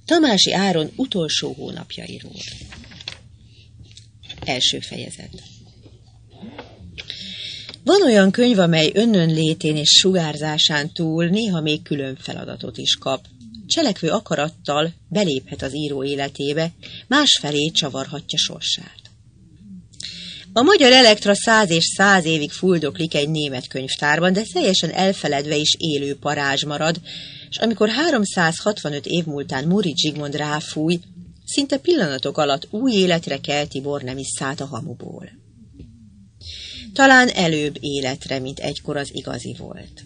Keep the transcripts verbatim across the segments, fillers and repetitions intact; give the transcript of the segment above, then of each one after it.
Tamási Áron utolsó hónapjairól. Első fejezet. Van olyan könyv, amely önönlétén és sugárzásán túl néha még külön feladatot is kap. Cselekvő akarattal beléphet az író életébe, másfelé csavarhatja sorsát. A magyar Elektra száz és száz évig fuldoklik egy német könyvtárban, de teljesen elfeledve is élő parázs marad, és amikor háromszázhatvanöt év múltán Móricz Zsigmond ráfúj, szinte pillanatok alatt új életre kelti Bornemiszt a hamuból. Talán előbb életre, mint egykor az igazi volt.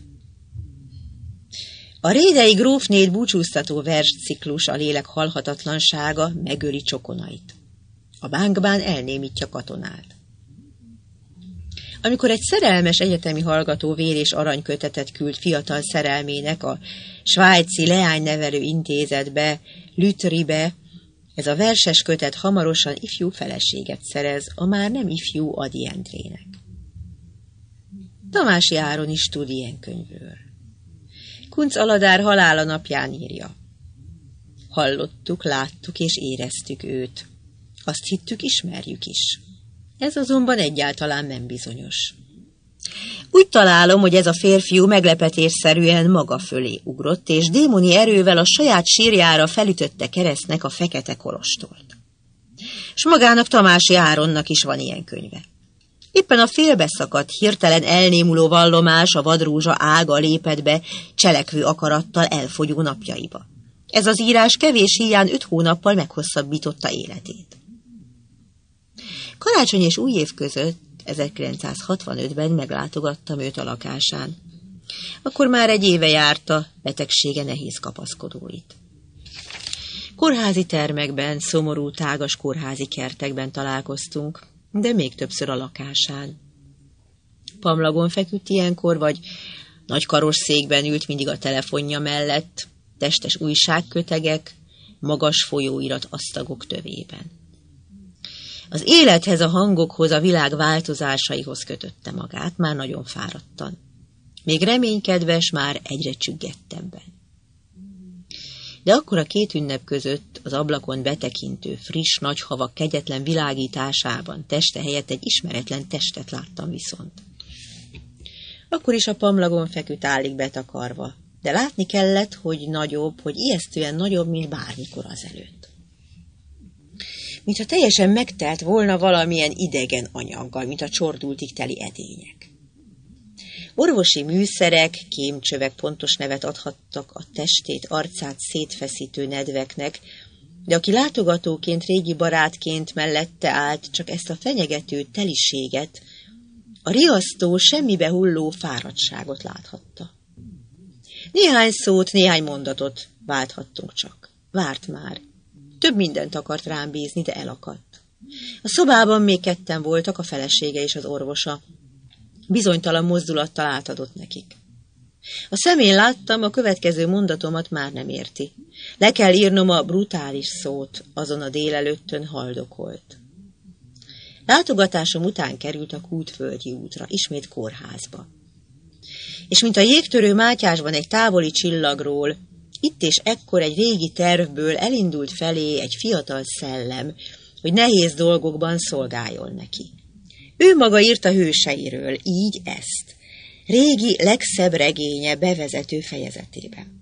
A rédei grófnét búcsúztató versciklus A lélek halhatatlansága megöli csokonait. A bánkbán elnémítja katonát. Amikor egy szerelmes egyetemi hallgató vér és aranykötetet küld fiatal szerelmének a svájci leánynevelő intézetbe, Lütribe, ez a verses kötet hamarosan ifjú feleséget szerez a már nem ifjú Ady Endrének. Tamási Áron is tud ilyen könyvről. Kunc Aladár halála napján írja. Hallottuk, láttuk és éreztük őt. Azt hittük, ismerjük is. Ez azonban egyáltalán nem bizonyos. Úgy találom, hogy ez a férfiú meglepetésszerűen maga fölé ugrott, és démoni erővel a saját sírjára felütötte keresztnek a fekete kolostolt. S magának Tamási Áronnak is van ilyen könyve. Éppen a félbeszakadt, hirtelen elnémuló vallomás a vadrózsa ága lépett be cselekvő akarattal elfogyó napjaiba. Ez az írás kevés híján öt hónappal meghosszabbította életét. Karácsony és új év között ezerkilencszázhatvanötben meglátogattam őt a lakásán. Akkor már egy éve járta betegsége nehéz kapaszkodóit. Kórházi termekben, szomorú, tágas kórházi kertekben találkoztunk, de még többször a lakásán. Pamlagon feküdt ilyenkor, vagy nagy karosszékben ült mindig a telefonja mellett, testes újságkötegek, magas folyóirat asztagok tövében. Az élethez, a hangokhoz, a világ változásaihoz kötötte magát, már nagyon fáradtan. Még reménykedves, már egyre csüggettebben. De akkor a két ünnep között az ablakon betekintő, friss nagyhavak kegyetlen világításában teste helyett egy ismeretlen testet láttam viszont. Akkor is a pamlagon feküdt állig betakarva, de látni kellett, hogy nagyobb, hogy ijesztően nagyobb, mint bármikor azelőtt. Mintha teljesen megtelt volna valamilyen idegen anyaggal, mint a csordultig teli edények. Orvosi műszerek, kémcsövek pontos nevet adhattak a testét, arcát szétfeszítő nedveknek, de aki látogatóként, régi barátként mellette állt, csak ezt a fenyegető teliséget, a riasztó, semmibe hulló fáradtságot láthatta. Néhány szót, néhány mondatot válthattunk csak. Várt már. Több mindent akart rám bízni, de elakadt. A szobában még ketten voltak, a felesége és az orvosa. Bizonytalan mozdulattal átadott nekik. A szemén láttam, a következő mondatomat már nem érti. Le kell írnom a brutális szót, azon a délelőttön haldokolt. Látogatásom után került a Kútvölgyi útra, ismét kórházba. És mint a jégtörő Mátyásban egy távoli csillagról, itt és ekkor egy régi tervből elindult felé egy fiatal szellem, hogy nehéz dolgokban szolgáljon neki. Ő maga írta hőseiről, így ezt, régi legszebb regénye bevezető fejezetében.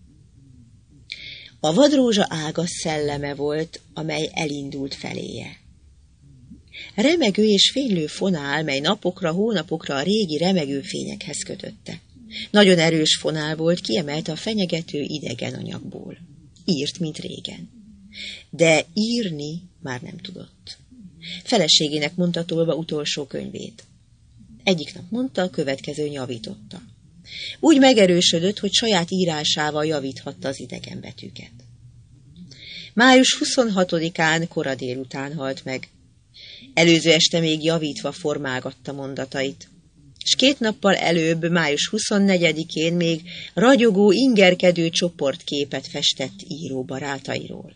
A vadrózsa ága szelleme volt, amely elindult feléje. Remegő és fénylő fonál, mely napokra, hónapokra a régi remegő fényekhez kötötte. Nagyon erős fonál volt, kiemelte a fenyegető idegen anyagból. Írt, mint régen. De írni már nem tudott. Feleségének mondta tolva utolsó könyvét. Egyik nap mondta, a következőn javította. Úgy megerősödött, hogy saját írásával javíthatta az idegen betűket. május huszonhatodikán kora délután halt meg. Előző este még javítva formálgatta mondatait. És két nappal előbb, május huszonnegyedikén még ragyogó, ingerkedő csoportképet festett író barátairól.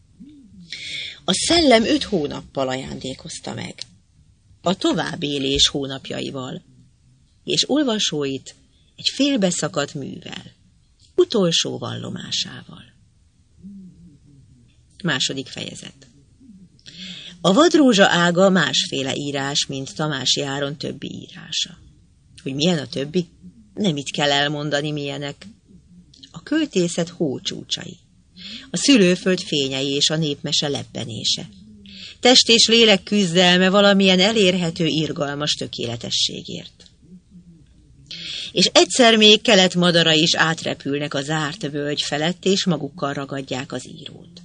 A szellem öt hónappal ajándékozta meg, a továbbélés hónapjaival, és olvasóit egy félbeszakadt művel, utolsó vallomásával. Második fejezet. A vadrózsa ága másféle írás, mint Tamási Áron többi írása. Hogy milyen a többi? Nem itt kell elmondani, milyenek. A költészet hócsúcsai, a szülőföld fényei és a népmese lebbenése. Test és lélek küzdelme valamilyen elérhető irgalmas tökéletességért. És egyszer még keletmadara is átrepülnek a zárt völgy felett, és magukkal ragadják az írót.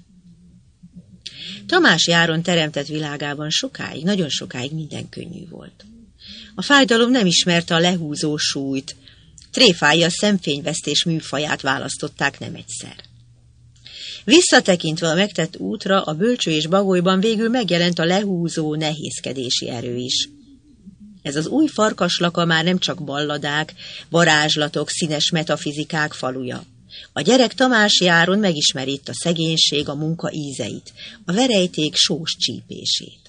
Tamási Áron teremtett világában sokáig, nagyon sokáig minden könnyű volt. A fájdalom nem ismerte a lehúzó súlyt, tréfái a szemfényvesztés műfaját választották nem egyszer. Visszatekintve a megtett útra, a Bölcső és Bagolyban végül megjelent a lehúzó, nehézkedési erő is. Ez az új farkaslaka már nem csak balladák, varázslatok, színes metafizikák faluja. A gyerek Tamási Áron megismeri itt a szegénység, a munka ízeit, a verejték sós csípését.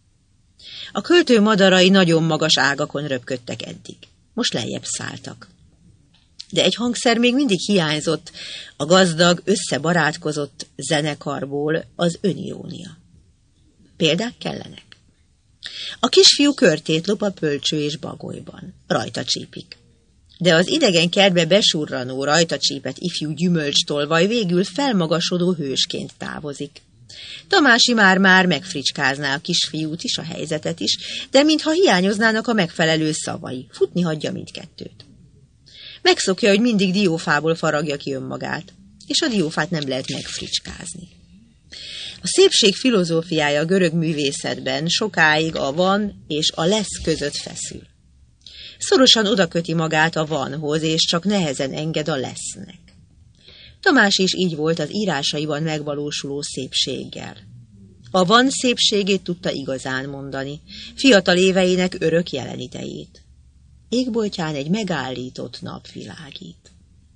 A költő madarai nagyon magas ágakon röpködtek eddig. Most lejjebb szálltak. De egy hangszer még mindig hiányzott a gazdag, összebarátkozott zenekarból, az önirónia. Példák kellenek. A kisfiú körtét lop a Bölcső és Bagolyban. Rajta csípik. De az idegen kertbe besurranó, rajta csípett ifjú gyümölcstolvaj végül felmagasodó hősként távozik. Tamási már-már megfricskázná a kisfiút is, a helyzetet is, de mintha hiányoznának a megfelelő szavai, futni hagyja mindkettőt. Megszokja, hogy mindig diófából faragja ki önmagát, és a diófát nem lehet megfricskázni. A szépség filozófiája a görög művészetben sokáig a van és a lesz között feszül. Szorosan odaköti magát a vanhoz, és csak nehezen enged a lesznek. Tamás is így volt az írásaiban megvalósuló szépséggel. A van szépségét tudta igazán mondani, fiatal éveinek örök jelenidejét. Égboltján egy megállított nap világít.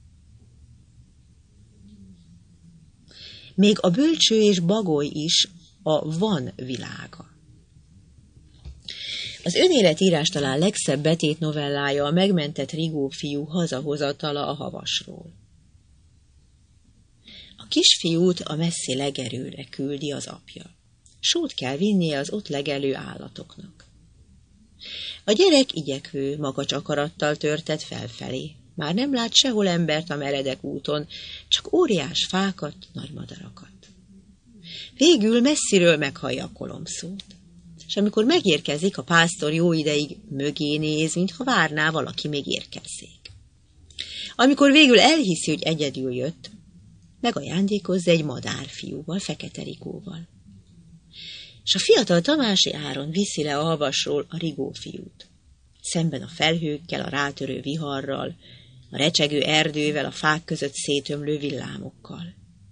Még a Bölcső és Bagoly is a van világa. Az önéletírás talán legszebb betét novellája a megmentett Rigó fiú hazahozatala a havasról. A kisfiút a messzi legerőre küldi az apja. Sót kell vinnie az ott legelő állatoknak. A gyerek igyekvő, magacs akarattal törtet felfelé. Már nem lát sehol embert a meredek úton, csak óriás fákat, nagy madarakat. Végül messziről meghallja a kolomszót. És amikor megérkezik, a pásztor jó ideig mögé néz, mintha várná, valaki még érkezzék. Amikor végül elhiszi, hogy egyedül jött, megajándékozza egy madárfiúval, Fekete Rigóval. És a fiatal Tamási Áron viszi le a havasról a Rigó fiút. Szemben a felhőkkel, a rátörő viharral, a recsegő erdővel, a fák között szétömlő villámokkal.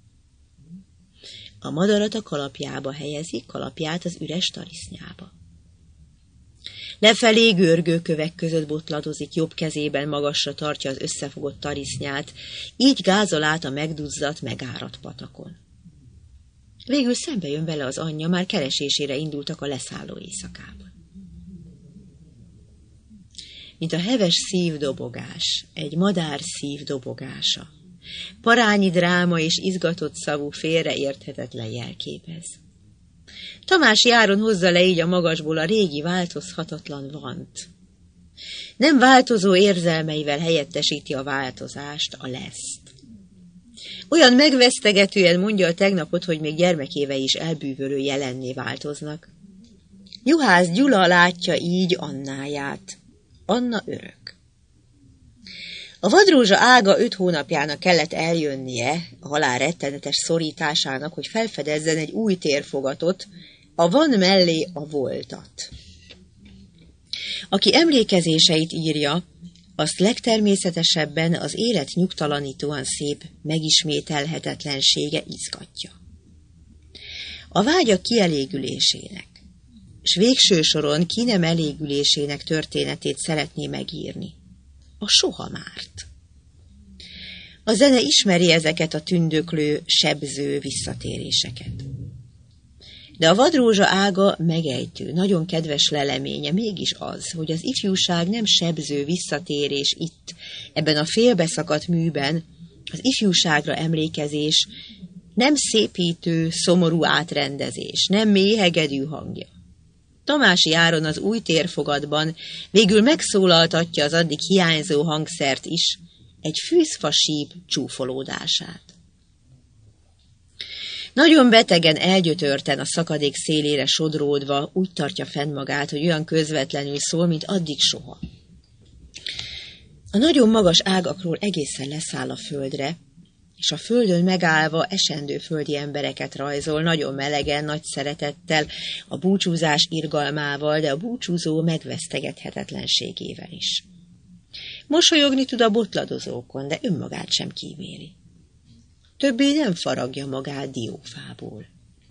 A madarat a kalapjába helyezi, kalapját az üres tarisznyába. Lefelé görgő kövek között botladozik, jobb kezében magasra tartja az összefogott tarisznyát, így gázol át a megduzzadt, megáradt patakon. Végül szembe jön vele az anyja, már keresésére indultak a leszálló éjszakában. Mint a heves szívdobogás, egy madár szívdobogása, parányi dráma és izgatott szavú félreérthetetlen jelképez. Tamási Áron hozza le így a magasból a régi változhatatlan vant. Nem változó érzelmeivel helyettesíti a változást, a leszt. Olyan megvesztegetően mondja a tegnapot, hogy még gyermekéve is elbűvölő jelenné változnak. Juhász Gyula látja így Annáját. Anna örök. A vadrózsa ága öt hónapjának kellett eljönnie a halál rettenetes szorításának, hogy felfedezzen egy új térfogatot, a van mellé a voltat. Aki emlékezéseit írja, azt legtermészetesebben az élet nyugtalanítóan szép megismételhetetlensége izgatja. A vágyak kielégülésének, s végső soron ki nem elégülésének történetét szeretné megírni. A soha márt. A zene ismeri ezeket a tündöklő, sebző visszatéréseket. De a vadrózsa ága megejtő, nagyon kedves leleménye mégis az, hogy az ifjúság nem sebző visszatérés itt, ebben a félbeszakadt műben, az ifjúságra emlékezés Nem szépítő, szomorú átrendezés, nem méhegedű hangja. Tamási Áron az új térfogatban végül megszólaltatja az addig hiányzó hangszert is, egy fűzfasíp csúfolódását. Nagyon betegen, elgyötörten a szakadék szélére sodródva úgy tartja fenn magát, hogy olyan közvetlenül szól, mint addig soha. A nagyon magas ágakról egészen leszáll a földre, és a földön megállva esendő földi embereket rajzol, nagyon melegen, nagy szeretettel, a búcsúzás irgalmával, de a búcsúzó megvesztegethetetlenségével is. Mosolyogni tud a botladozókon, de önmagát sem kíméli. Többé nem faragja magát diófából.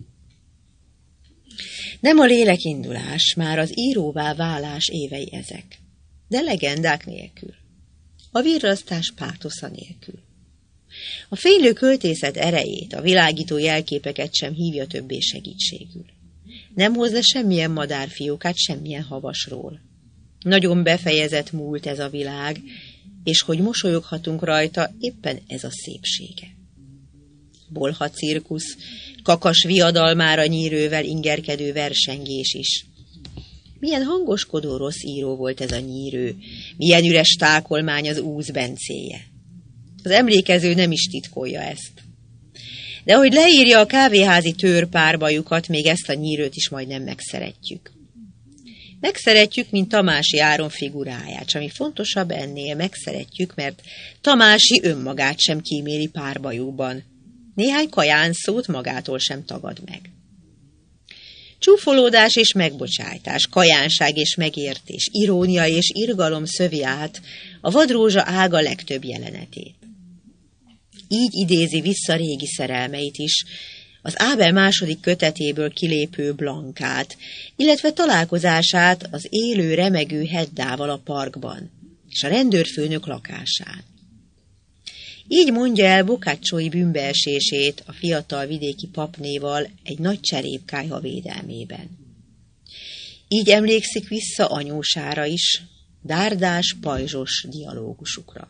Nem a lélekindulás, már az íróvá válás évei ezek, de legendák nélkül. A virrasztás pátosza nélkül. A fénylő költészet erejét, a világító jelképeket sem hívja többé segítségül. Nem hoz le semmilyen madárfiókát semmilyen havasról. Nagyon befejezett múlt ez a világ, és hogy mosolyoghatunk rajta, éppen ez a szépsége. Bolha cirkusz, kakas viadalmára nyírővel ingerkedő versengés is. Milyen hangoskodó rossz író volt ez a nyírő, milyen üres tákolmány az Úz Bencéje. Az emlékező nem is titkolja ezt. De hogy leírja a kávéházi törpárbajukat, még ezt a nyírőt is majdnem megszeretjük. Megszeretjük, mint Tamási Áron figuráját, s ami fontosabb ennél, megszeretjük, mert Tamási önmagát sem kíméli párbajóban. Néhány kajánszót magától sem tagad meg. Csúfolódás és megbocsájtás, kajánság és megértés, irónia és irgalom szövi át a vadrózsa ága legtöbb jelenetét. Így idézi vissza régi szerelmeit is, az Ábel második kötetéből kilépő Blankát, illetve találkozását az élő, remegő Heddával a parkban, és a rendőrfőnök lakásán. Így mondja el Boccaccioi bűnbeesését a fiatal vidéki papnéval egy nagy cserépkályha védelmében. Így emlékszik vissza anyósára is, dárdás, pajzsos dialógusukra.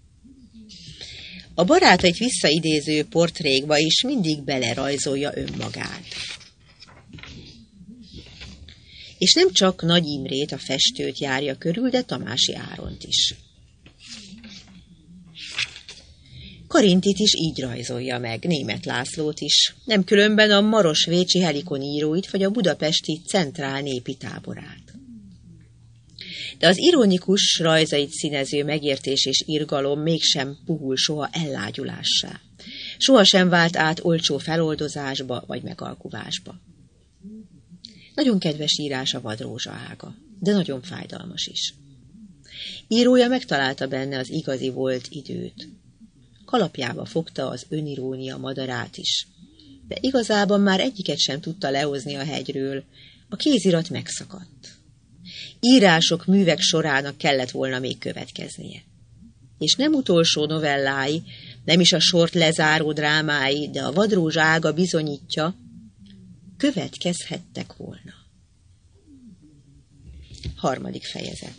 A barátait visszaidéző portrékba is mindig belerajzolja önmagát. És nem csak Nagy Imrét, a festőt járja körül, de Tamási Áront is. Karintit is így rajzolja meg, Németh Lászlót is, nem különben a Maros-Vécsi Helikon íróit, vagy a budapesti Centrál népi táborát. De az ironikus rajzait színező megértés és irgalom mégsem puhul soha ellágyulássá. Sohasem vált át olcsó feloldozásba vagy megalkuvásba. Nagyon kedves írás a vadrózsa ága, de nagyon fájdalmas is. Írója megtalálta benne az igazi volt időt. Kalapjába fogta az önirónia madarát is, de igazában már egyiket sem tudta lehozni a hegyről, a kézirat megszakadt. Írások, művek sorának kellett volna még következnie. És nem utolsó novellái, nem is a sort lezáró drámái, de a vadrózsa ága bizonyítja, következhettek volna. Harmadik fejezet.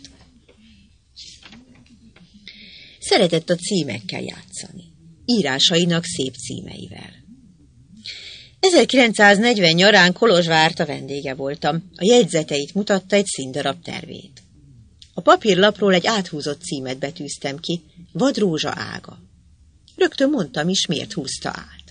Szeretett a címekkel játszani, írásainak szép címeivel. ezerkilencszáznegyven nyarán Kolozsvárta vendége voltam, a jegyzeteit mutatta, egy színdarab tervét. A papírlapról egy áthúzott címet betűztem ki, Vadrózsa ága. Rögtön mondtam is, miért húzta át.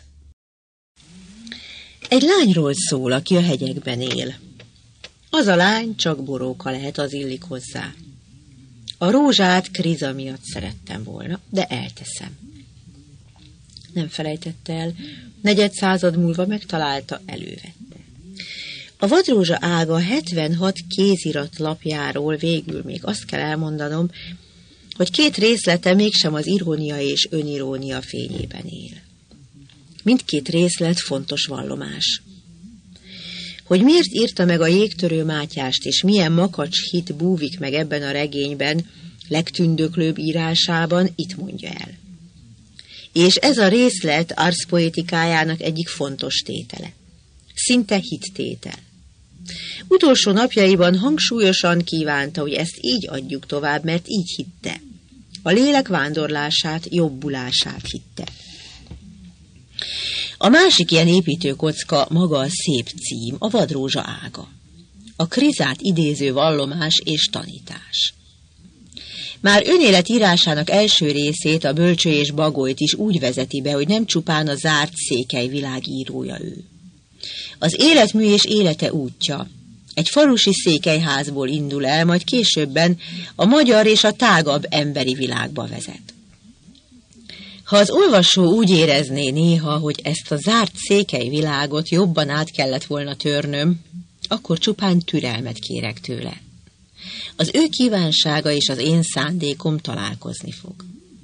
Egy lányról szól, aki a hegyekben él. Az a lány csak boróka lehet, az illik hozzá. A rózsát Kriza miatt szerettem volna, de elteszem. Nem felejtette el, negyed század múlva megtalálta, elővette. A vadrózsa ága hetvenhat kézirat lapjáról végül még azt kell elmondanom, hogy két részlete mégsem az irónia és önirónia fényében él. Mindkét részlet fontos vallomás. Hogy miért írta meg a Jégtörő Mátyást, és milyen makacs hit búvik meg ebben a regényben, legtündöklőbb írásában, itt mondja el. És ez a részlet arszpoetikájának egyik fontos tétele. Szinte hittétel. Utolsó napjaiban hangsúlyosan kívánta, hogy ezt így adjuk tovább, mert így hitte. A lélek vándorlását, jobbulását hitte. A másik ilyen építőkocka maga a szép cím, a vadrózsa ága. A Krizát idéző vallomás és tanítás. Már önélet írásának első részét, a Bölcső és Bagolyt is úgy vezeti be, hogy nem csupán a zárt székely világ írója ő. Az életmű és élete útja egy falusi székelyházból indul el, majd későbben a magyar és a tágabb emberi világba vezet. Ha az olvasó úgy érezné néha, hogy ezt a zárt székely világot jobban át kellett volna törnöm, akkor csupán türelmet kérek tőle. Az ő kívánsága és az én szándékom találkozni fog.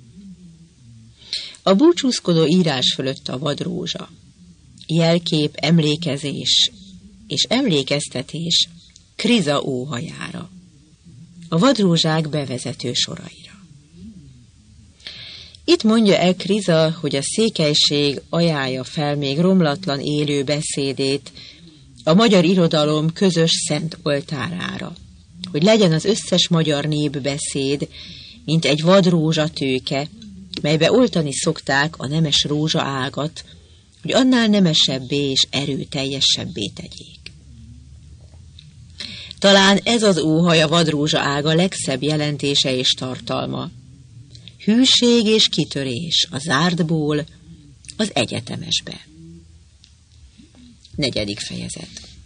A búcsúzkodó írás fölött a vadrózsa, jelkép, emlékezés és emlékeztetés Kriza óhajára, a vadrózsák bevezető soraira. Itt mondja el Kriza, hogy a székelység ajánlja fel még romlatlan élő beszédét a magyar irodalom közös szent oltárára, hogy legyen az összes magyar népbeszéd, mint egy vadrózsa tőke, melybe oltani szokták a nemes rózsa ágat, hogy annál nemesebbé és erőteljesebbé tegyék. Talán ez az óhaj a vadrózsa ága legszebb jelentése és tartalma. Hűség és kitörés a zártból az egyetemesbe. Negyedik fejezet.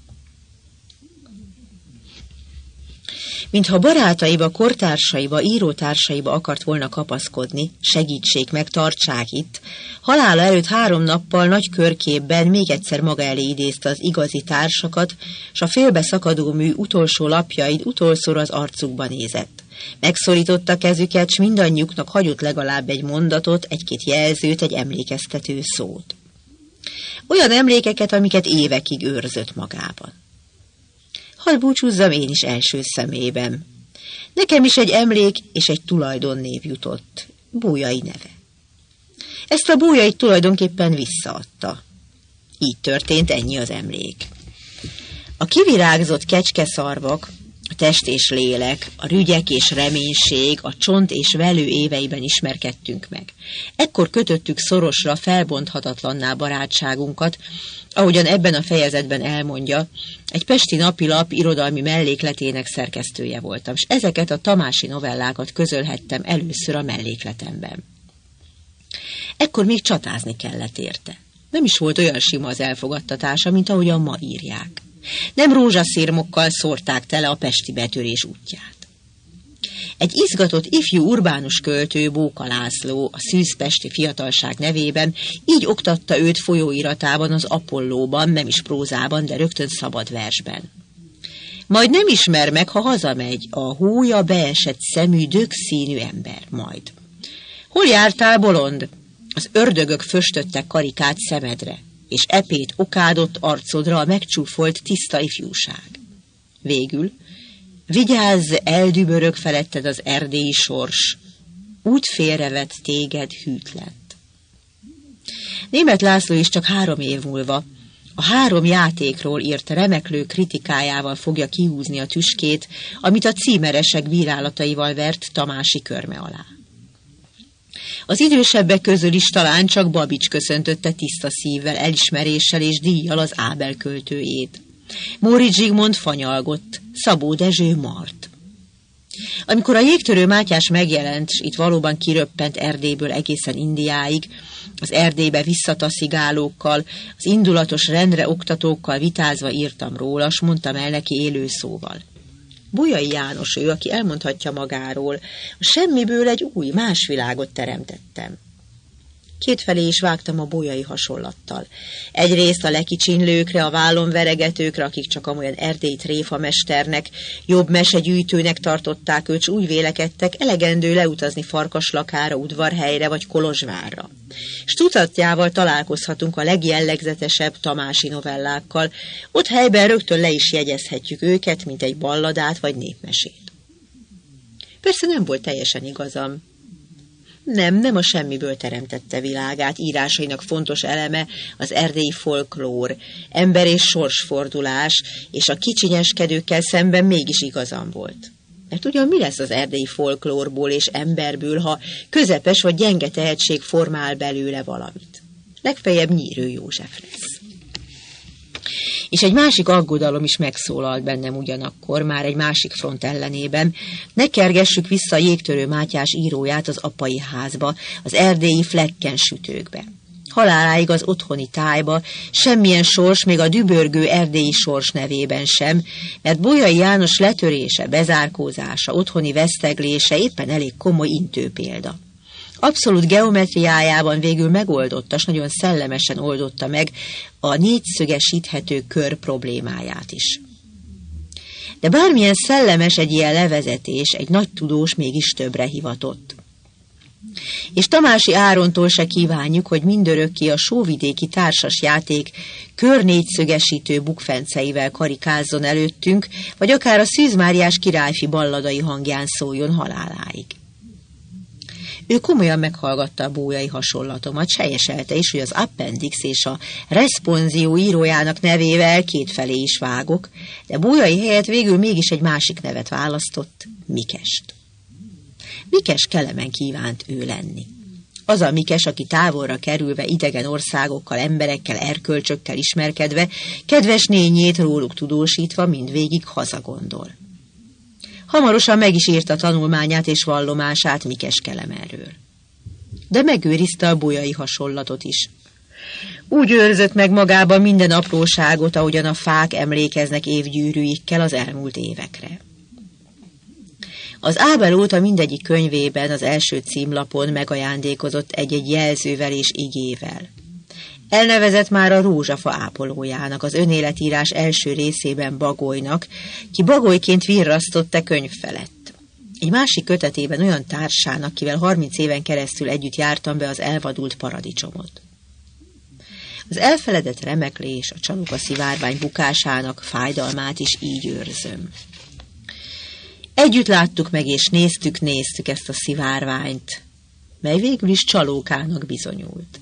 Mintha barátaiba, kortársaiba, írótársaiba akart volna kapaszkodni, segítsék meg, tartsák itt, halála előtt három nappal nagy körképben még egyszer maga elé idézte az igazi társakat, s a félbe szakadó mű utolsó lapjaid utolszor az arcukba nézett. Megszorította kezüket, s mindannyiuknak hagyott legalább egy mondatot, egy-két jelzőt, egy emlékeztető szót. Olyan emlékeket, amiket évekig őrzött magában. Hadd búcsúzzam én is első szemében. Nekem is egy emlék és egy tulajdonnév jutott, Bolyai neve. Ezt a Bolyait tulajdonképpen visszaadta. Így történt, ennyi az emlék. A kivirágzott kecskeszarvak, a test és lélek, a rügyek és reménység, a csont és velő éveiben ismerkedtünk meg. Ekkor kötöttük szorosra, felbonthatatlanná barátságunkat, ahogyan ebben a fejezetben elmondja, egy pesti napilap irodalmi mellékletének szerkesztője voltam, és ezeket a tamási novellákat közölhettem először a mellékletemben. Ekkor még csatázni kellett érte. Nem is volt olyan sima az elfogadtatása, mint ahogyan ma írják. Nem rózsaszírmokkal szórták tele a pesti betörés útját. Egy izgatott ifjú urbánus költő, Bóka László, a szűzpesti fiatalság nevében így oktatta őt folyóiratában, az Apollóban, nem is prózában, de rögtön szabad versben. Majd nem ismer meg, ha hazamegy, a hója beesett szemű, dögszínű ember, majd. Hol jártál, bolond? Az ördögök föstöttek karikát szemedre, és epét okádott arcodra a megcsúfolt tiszta ifjúság. Végül, vigyázz, eldübörög feletted az erdélyi sors, úgy félrevett téged hűtlent. Németh László is csak három év múlva a három játékról írt remeklő kritikájával fogja kihúzni a tüskét, amit a címeresek bírálataival vert Tamási körme alá. Az idősebbek közül is talán csak Babics köszöntötte tiszta szívvel, elismeréssel és díjjal az Ábel költőjét. Móricz Zsigmond fanyalgott, Szabó Dezső mart. Amikor a Jégtörő Mátyás megjelent, s itt valóban kiröppent Erdélyből egészen Indiáig, az Erdélybe visszataszigálókkal, az indulatos rendre oktatókkal vitázva írtam róla, s mondtam el neki élő szóval. Bolyai János ő, aki elmondhatja magáról, a semmiből egy új, más világot teremtettem. Kétfelé is vágtam a bolyai hasonlattal. Egyrészt a lekicsinlőkre, a vállon veregetőkre, akik csak amolyan erdélyi tréfamesternek, jobb mesegyűjtőnek tartották őt, s úgy vélekedtek, elegendő leutazni Farkaslakára, Udvarhelyre vagy Kolozsvárra. S tudatjával találkozhatunk a legjellegzetesebb tamási novellákkal, ott helyben rögtön le is jegyezhetjük őket, mint egy balladát vagy népmesét. Persze nem volt teljesen igazam. Nem, nem a semmiből teremtette világát, írásainak fontos eleme az erdélyi folklór, ember- és sorsfordulás, és a kicsinyeskedőkkel szemben mégis igazam volt. Mert ugyan mi lesz az erdélyi folklórból és emberből, ha közepes vagy gyenge tehetség formál belőle valamit? legfeljebb Nyírő József lesz. És egy másik aggodalom is megszólalt bennem ugyanakkor, már egy másik front ellenében. Ne kergessük vissza a Jégtörő Mátyás íróját az apai házba, az erdélyi Flekken sütőkbe. Haláláig az otthoni tájba, semmilyen sors, még a dübörgő erdélyi sors nevében sem, mert Bolyai János letörése, bezárkózása, otthoni veszteglése éppen elég komoly intőpélda. Abszolút geometriájában végül megoldotta, s nagyon szellemesen oldotta meg a négyszögesíthető kör problémáját is. De bármilyen szellemes egy ilyen levezetés, egy nagy tudós mégis többre hivatott. És Tamási Árontól se kívánjuk, hogy mindörökké a sóvidéki társasjáték körnégyszögesítő bukfenceivel karikázzon előttünk, vagy akár a Szűz Máriás királyfi balladai hangján szóljon haláláig. Ő komolyan meghallgatta a Bolyai hasonlatomat, sejjeselte is, hogy az appendix és a responzió írójának nevével kétfelé is vágok, de Bolyai helyett végül mégis egy másik nevet választott, Mikest. Mikes Kelemen kívánt ő lenni. Az a Mikes, aki távolra kerülve, idegen országokkal, emberekkel, erkölcsökkel ismerkedve, kedves nényét róluk tudósítva mindvégig hazagondol. Hamarosan meg is írta tanulmányát és vallomását Mikes Kelemenről. De megőrizte a Bolyai hasonlatot is. Úgy őrzött meg magában minden apróságot, ahogyan a fák emlékeznek évgyűrűikkel az elmúlt évekre. Az Ábel óta mindegyik könyvében az első címlapon megajándékozott egy-egy jelzővel és igével. Elnevezett már a rózsafa ápolójának, az önéletírás első részében Bagolynak, ki Bagolyként virrasztott könyv felett. Egy másik kötetében olyan társának, kivel harminc éven keresztül együtt jártam be az elvadult paradicsomot. Az elfeledett remeklés, a csaluka szivárvány bukásának fájdalmát is így őrzöm. Együtt láttuk meg és néztük, néztük ezt a szivárványt, mely végül is csalókának bizonyult.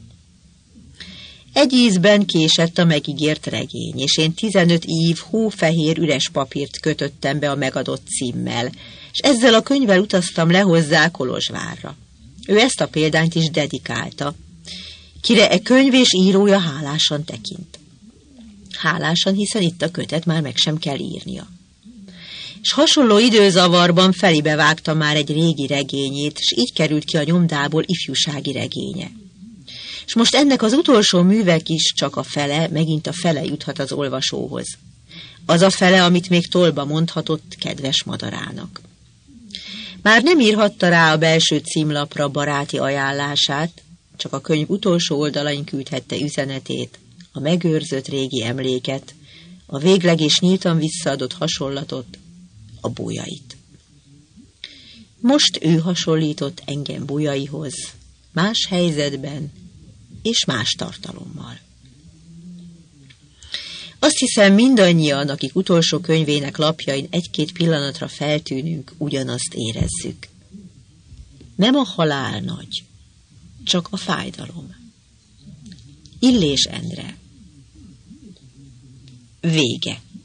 Egy ízben késett a megígért regény, és én tizenöt ív hófehér üres papírt kötöttem be a megadott címmel, és ezzel a könyvvel utaztam le hozzá Kolozsvárra. Ő ezt a példányt is dedikálta, kire e könyv és írója hálásan tekint. Hálásan, hiszen itt a kötet már meg sem kell írnia. És hasonló időzavarban felibe vágta már egy régi regényét, és így került ki a nyomdából ifjúsági regénye. És most ennek az utolsó művek is csak a fele, megint a fele juthat az olvasóhoz. Az a fele, amit még tolba mondhatott kedves madarának. Már nem írhatta rá a belső címlapra baráti ajánlását, csak a könyv utolsó oldalain küldhette üzenetét, a megőrzött régi emléket, a végleg és nyíltan visszaadott hasonlatot, a Bolyait. Most ő hasonlított engem Bolyaihoz, más helyzetben és más tartalommal. Azt hiszem, mindannyian, akik utolsó könyvének lapjain egy-két pillanatra feltűnünk, ugyanazt érezzük. Nem a halál nagy, csak a fájdalom. Illés Endre. Vége.